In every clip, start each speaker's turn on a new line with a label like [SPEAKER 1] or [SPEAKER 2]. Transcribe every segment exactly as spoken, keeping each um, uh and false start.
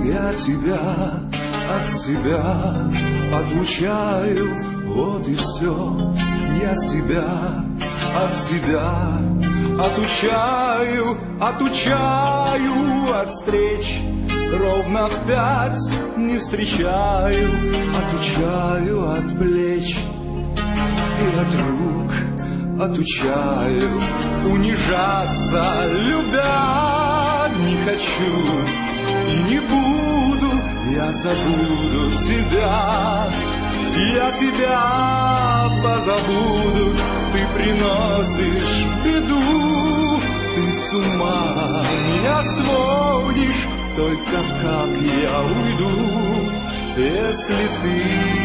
[SPEAKER 1] Я тебя от себя отлучаю, вот и все. Я себя от себя отучаю, отучаю от встреч. Ровно в пять не встречаю, отучаю от плеч и от рук, отучаю унижаться, любя не хочу и не буду, я забуду тебя, я тебя позабуду, ты приносишь беду, ты с ума меня сводишь, только как я уйду, если ты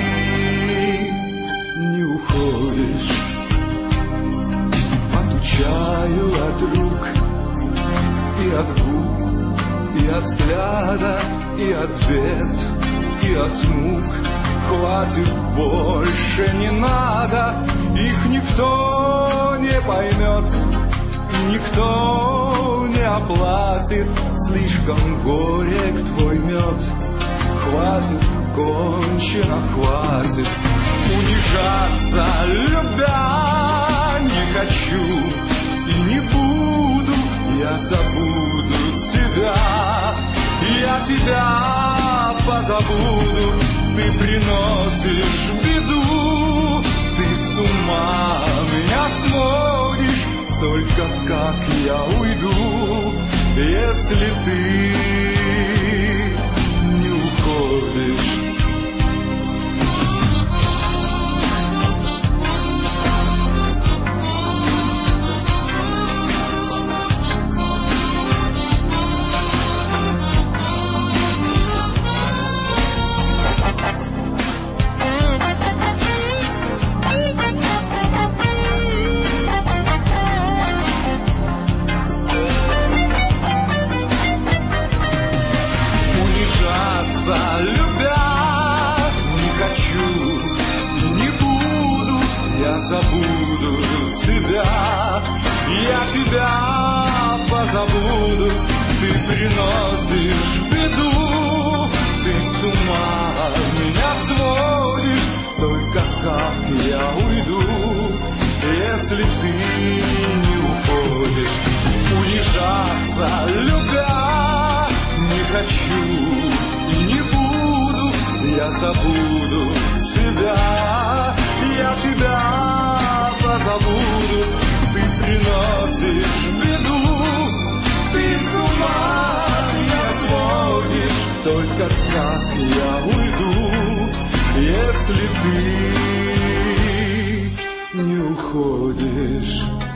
[SPEAKER 1] не уходишь. Отучаю от рук и от губ, и от взгляда, и от бед, и от мук. Хватит, больше не надо, их никто не поймет, и никто не оплатит, слишком горек твой мед. Хватит, кончено, хватит унижаться, любя не хочу и не буду, я забуду тебя, я тебя позабуду, ты приносишь беду, ты с ума меня сводишь, только как я уйду, если ты не уходишь. Забуду тебя, я тебя позабуду, ты приносишь беду, ты с ума меня сводишь, только как я уйду, если ты не уходишь. Унижаться, любя, не хочу и не буду, я забуду тебя, я тебя позабуду, ты приносишь беду, ты с ума меня сводишь, только как я уйду, если ты не уходишь.